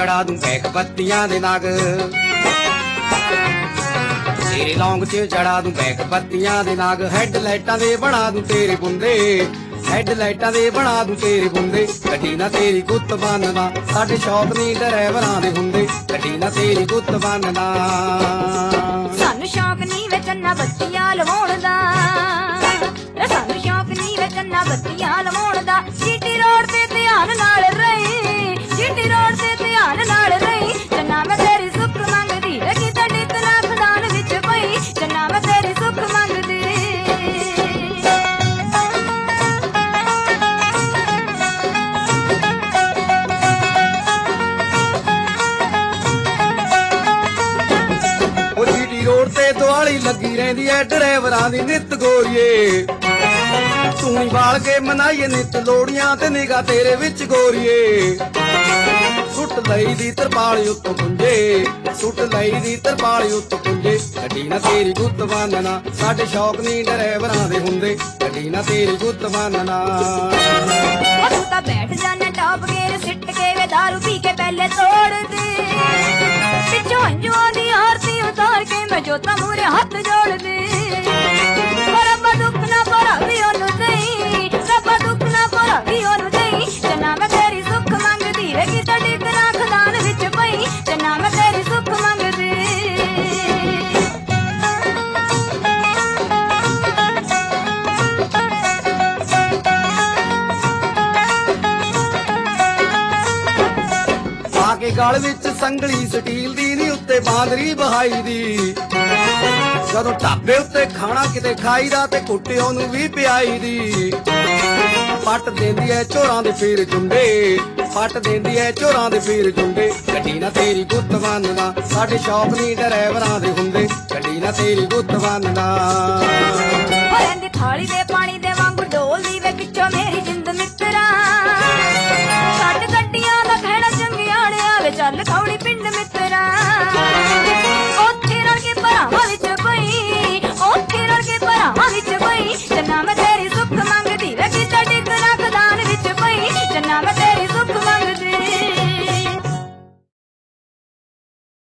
चढ़ा दूं बैक बत्तियां दे नाग, तेरे लौंग च चढ़ा दूं बैक बत्तियां दे नाग। हैडलाइटां दे बना दूं तेरे बुंदे, हैडलाइटां दे बना दूं तेरे बुंदे। गड्डी ना तेरी गुੱਤ बनना, साडे शौक नी ड्राइवरां दे हुंदे। गड्डी ना तेरी गुੱਤ बनना, सानू शौक नी वे चन्ना बत्तियां लवाउण दा, सानू शौक नी वे चन्ना बत्तियां लवाउण दा। जीटी रोड ते ध्यान नाल रही, जीटी रोड ते ध्यान नाल रही। चन्ना मैं तेरी सुख मंगदी रखी तड़ी तना खदान विच पई, चन्ना मैं तेरी सुख मंगदी। रोड ते दुआली लगी रहिंदी ऐ ड्राइवरां दी नित गोरीए। तूं बाल के मनाइए नित लोड़ियां ते निगाह तेरे विच गोरीए। सुट लई दी तरपाल उत्तों पुंजे, सुट लई दी तरपाल उत्तों पुंजे। गड्डी ना तेरी गुੱਤ बनना, साडे शौक नी ड्राइवरां दे हुंदे। गड्डी ना तेरी गुੱਤ बनना, तू तां बैठ जाना टॉप गेयर सिट के वे दारू पी के पहले तोड़ दे। पिछों अंजुआं दी आरती उतार के मैं जोता मूरे हथ जोड़ दे। रब्बा दुख ना भरा भी ओनू देई, रब्बा दुख ना भरा भी ओनू देई। चन्ना मैं तेरी सुख मंगदी रही तड़ी तेरा खदान विच पई, चन्ना मैं तेरी सुख मंगदी। के गल विच संगली स्टील दी नी उत्ते बांदरी बहाई दी। जदों ढाबे उत्ते खाना किते खाईदा ते कुट्टे ओनू भी पियाई दी। पट देंदी ऐ चोरां दे पीर जुंडे, पट देंदी ऐ चोरां दे पीर जुंडे। गड्डी ना तेरी गुੱਤ बनना, साडे शौक नी ड्राइवरां दे हुंदे। गड्डी ना तेरी गुੱਤ बनना, भरन दी थाली दे पानी दे वांगू